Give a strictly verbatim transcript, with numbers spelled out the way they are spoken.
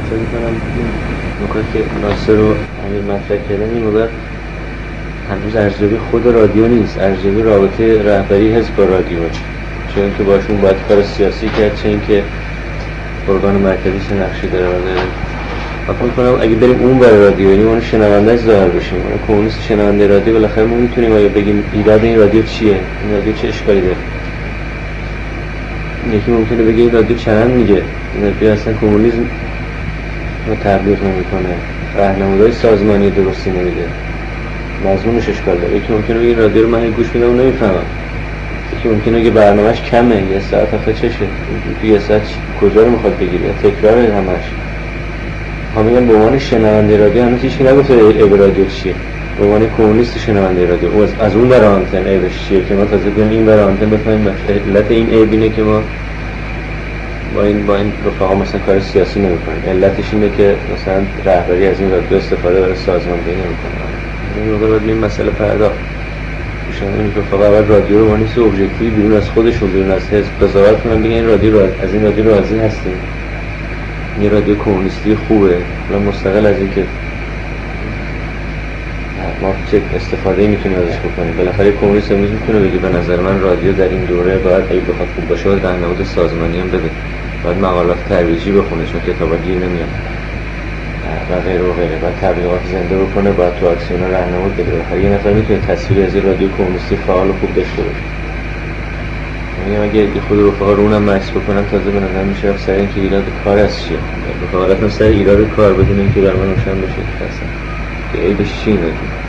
فکر می‌کنم این نکات که ناصر رو امیر مطرح کردن این موقع هنوز ارزیابی خود رادیو نیست، ارزیابی رابطه رهبری حزب با رادیو، چه اینکه باشون باید کار سیاسی کرد، چه اینکه ارگان مرکزی چه نقشی داره و غیره. فکر می‌کنم اگه بریم اون برای رادیو، یعنی اون شنونده‌اش ظاهر بشیم، اون کمونیست شنونده رادیو، بالاخره ما میتونیم آیا بگیم ایراد این رادیو چیه؟ این رادیو چه اشکالی داره؟ یکی ممکنه بگه این رادیو چرند میگه، این رادیو اصلا کمونیسم رو تبلیغ نمی‌کنه، راهنمودهای سازمانی درستی نمیده، مضمونش اشکال داره. یکی ممکنه بگه رادیو رو من گوش میدم و نمیفهمم. یکی ممکنه بگه برنامه‌اش کمه، یه ساعت آخه چشه، تو یه ساعت کجا رو میخواد بگیره، تکرار همش. ها میگن به عنوان شنونده رادیو هنوز هیچکی نگفته عیب رادیو چیه. به عنوان کمونیست شنونده رادیو از, از اون برای آنتن عیبش چیه که ما تازه بیان این برای آنتن بفهمیم علت این عیب اینه که ما با این با این رفقا مثلا کار سیاسی نمی‌کنیم، علتش اینه که مثلا رهبری از این رادیو استفاده برای سازماندهی نمی‌کنه. این موقع باید این مسئله پرداخت. شما این رفقا اول رادیو رو وانیس ابجکتیو بیرون از خودشون، بیرون از حزب قضاوت کنن، بگن این رادیو رو از این رادیو راضی هستیم، این رادیو کمونیستی خوبه، حالا مستقل از اینکه ما چه استفاده میتونیم ازش بکنیم. بالاخره کمونیست امروز میتونه بگه به نظر من رادیو در این دوره باید اگه بخواد خوب باشه باید راهنمود سازمانی هم بده، باید مقالات ترویجی بخونه چون کتابا گیر نمیاد و غیره و غیره، باید تبلیغات زنده بکنه، باید تو اکسیونا راهنمود بده. بالاخره یه نفر میتونه تصویری از رادیو کمونیستی فعال و خوب داشته باشه. یعنی اگه خود رفقا رو اونم مکس بکنم تازه به نظر میشه سر اینکه ایراد کار از چیه، رفقا حالت سر ایراد کار بدون اینکه در من روشن بشه اصلا که عیبش چیه.